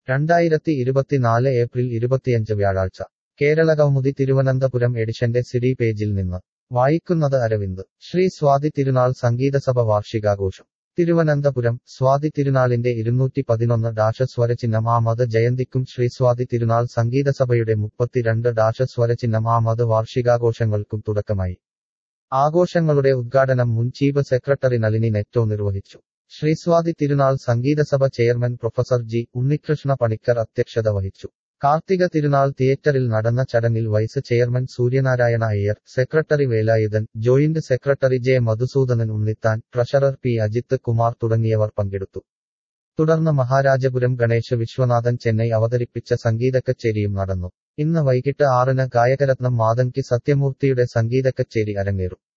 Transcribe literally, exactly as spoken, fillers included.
രണ്ടായിരത്തി ഇരുപത്തിനാല് ഏപ്രിൽ ഇരുപത്തിയഞ്ച് വ്യാഴാഴ്ച കേരളകൗമുദി തിരുവനന്തപുരം എഡിഷന്റെ സിഡി പേജിൽ നിന്ന് വായിക്കുന്നത് അരവിന്ദ് ശ്രീ സ്വാതി തിരുനാൾ സംഗീതസഭ വാർഷികാഘോഷം തിരുവനന്തപുരം സ്വാതി തിരുനാളിന്റെ ഇരുന്നൂറ്റി പതിനൊന്ന് ഡാഷ സ്വരചിഹ്നം ആമത് ജയന്തിക്കും ശ്രീ സ്വാതി തിരുനാൾ സംഗീതസഭയുടെ മുപ്പത്തിരണ്ട് ഡാഷ സ്വരചിഹ്നം ആമത് വാർഷികാഘോഷങ്ങൾക്കും തുടക്കമായി ആഘോഷങ്ങളുടെ ഉദ്ഘാടനം മുൻ ചീഫ് സെക്രട്ടറി നളിനി നെറ്റോ നിർവഹിച്ചു Sreeswathi Thirunal Sangeethasabha chairman professor G Unnikrishna Panicker അധ്യക്ഷത വഹിച്ചു കാർത്തിക തിരുനാൾ തിയേറ്ററിൽ നടന്ന ചടങ്ങിൽ vice chairman Suryanarayana Iyer secretary Velayudhan joint secretary J Madhusoodanan Unnithan treasurer P Ajith Kumar തുടങ്ങിയവർ പങ്കെടുത്തു തുടർന്ന് മഹാരാജപുരം ഗണേശ വിശ്വനാഥൻ ചെന്നൈ അവതരിപ്പിച്ച സംഗീതക്കച്ചേരിയും നടന്നു ഇന്ന് വൈകിട്ട് ആറിന് ഗായകരത്നം മാതങ്കി സത്യമൂർത്തിയുടെ സംഗീതക്കച്ചേരി അരങ്ങേറും